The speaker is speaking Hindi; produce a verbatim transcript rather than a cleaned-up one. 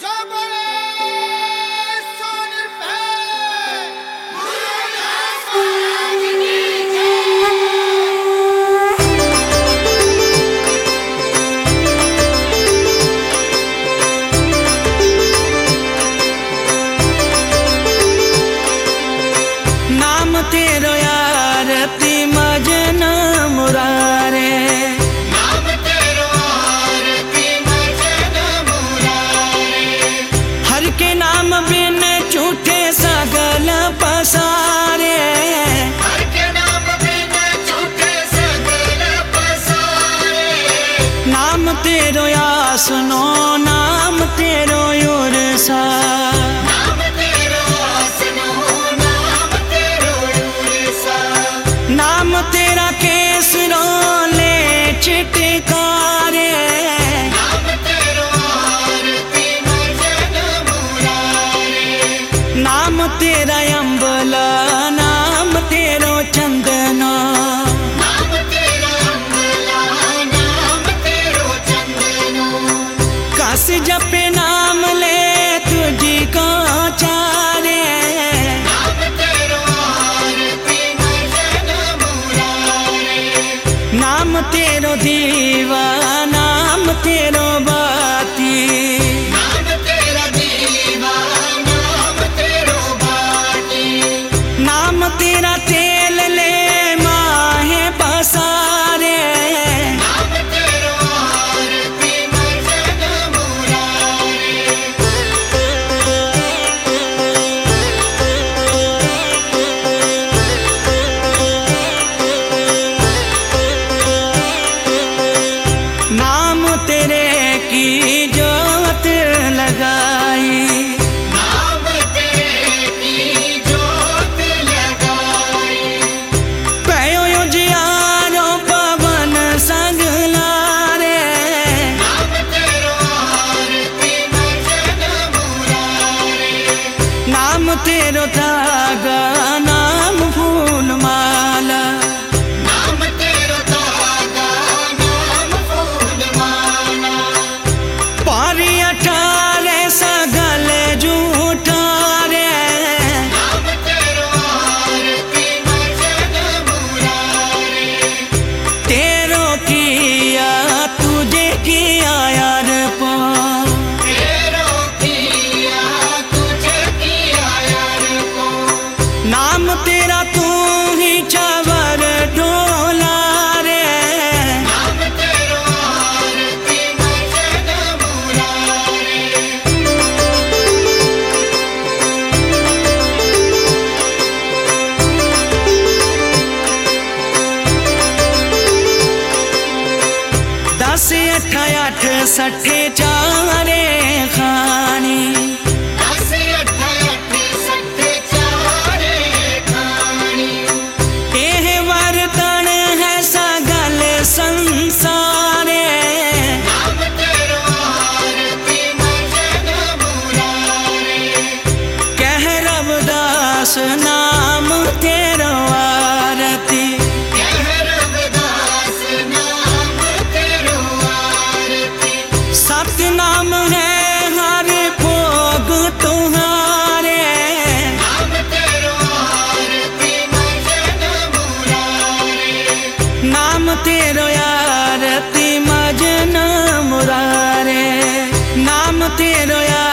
तेरो आरती मजन मुरारे, नाम तेरो आरती मजन मुरारे। हर के नाम बिन झूठे सगल पसारे, हर के नाम बिन झूठे सगल पसारे। नाम तेरो आसनो नाम तेरो उरसा, नाम तेरा केसरों ले चिटकारे, नाम तेरो आरती मजन मुरारे। नाम तेरा अम्बला नाम तेरो चंदना, नाम तेरा अम्बला नाम तेरो चंदनो। कस जपे नाम ले तुझी को चारे, नाम तेरो दीवा नाम तेरो बाती, नाम तेरा दीवा नाम तेरो बाती। नाम तेरा तेल ले माहे पसारे, नाम तेरो आरती मजन मुरारे। नाम तेरे की जोत लगाई, नाम तेरे की जोत लगाई। पयो जियारो पवन संगलारे, नाम तेरो आरती मजन मुरारे। नाम तेरो धागा नाम फूल माला, नाम तेरो धागा नाम फूल माला। पारी अठारे सगल झूठारे, नाम तेरो आरती मजन मुरारे। तेरो किया तुझे किया यार पो, तेरो किया तुझे किया यार को। नाम तेरा तू ही चवर ढोला रे, नाम तेरो आरती मजन मुरारे। दस अठ अठ सठे चारे खानी, दस अठ अठ सठ चारे खानी। एह वरतन है सगल संसारे, नाम तेरो आरती मजन मुरारे। कह रविदास नाम तेरो आरती, कह रविदास नाम तेरो आरती। सत्य नाम है हर भोग तुम्हारे, नाम तेरो आरती मजन मुरारे। नाम तेरो आरती मजन मुरारे, नाम तेरो